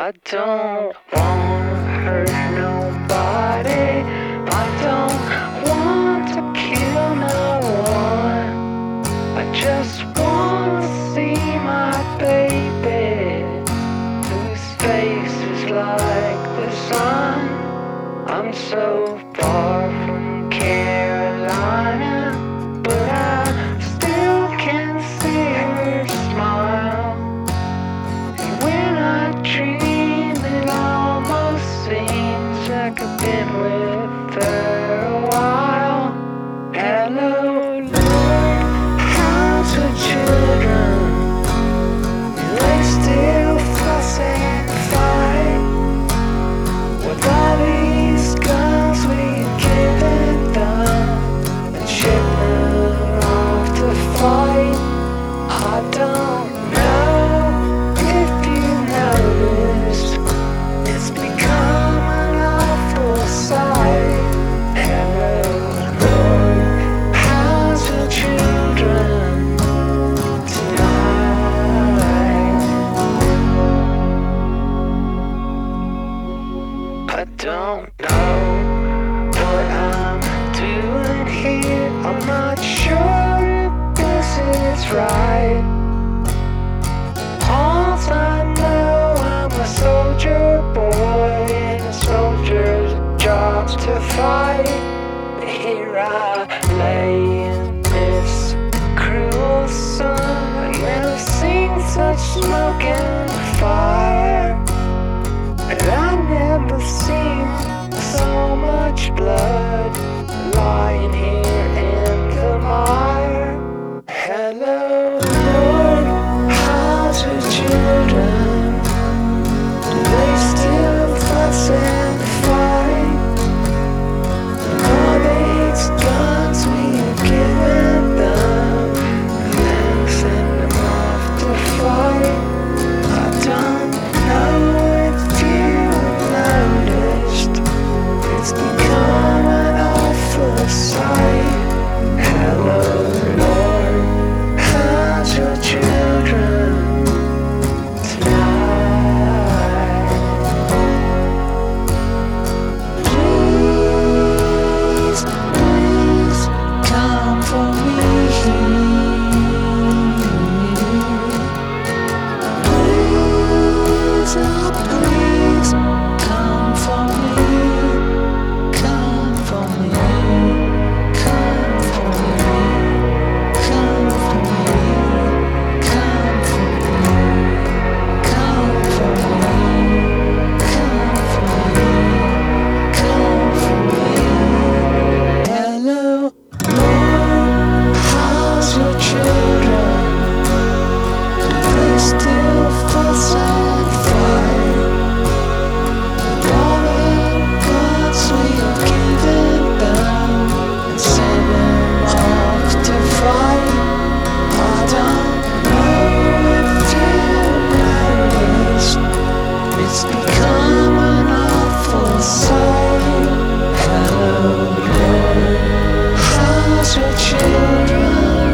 I don't wanna hurt nobody. I don't want to kill no one. I just wanna see my baby, whose face is like the sun. I'm so far from Carolina, but I still can see her smile. And when I dream, it almost seems like I've been with her a while. Hello, Lord, how's the children? They still fuss and fight with all these guns we've given them and ship them off to fight. I don't know if you noticed, it's become an awful sight. Hello, Lord, how's the children tonight? I don't know what I'm doing here. I'm not sure if this is right. All I know, I'm a soldier boy, and a soldier's job's to fight. But here I lay in this cruel sun. I've never seen such smoke and fire, and I've never seen so much blood lying here in the mire. Hello, Lord, how's your children? Do they still fuss and fight? All these guns we've given them, and then send them off to fight. I don't know if you noticed, it's become an awful sight. Hello, Lord, how's your children tonight? Please, please come for me. Please, oh please, come for me. Come for me. Come for me. Come for me. Come for me. Come for me. Come for me. Come for me. Hello, Lord, how's your children? Do they still fuss and fight? All the guns we've given them and send them off to fight. I don't know if you noticed, it's become an awful sight. Hello, Lord, how's your children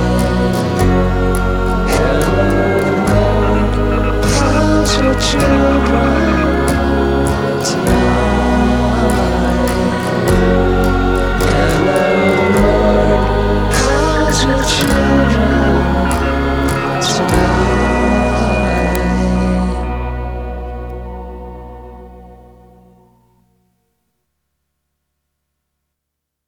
tonight? Hello, Lord, how's your children?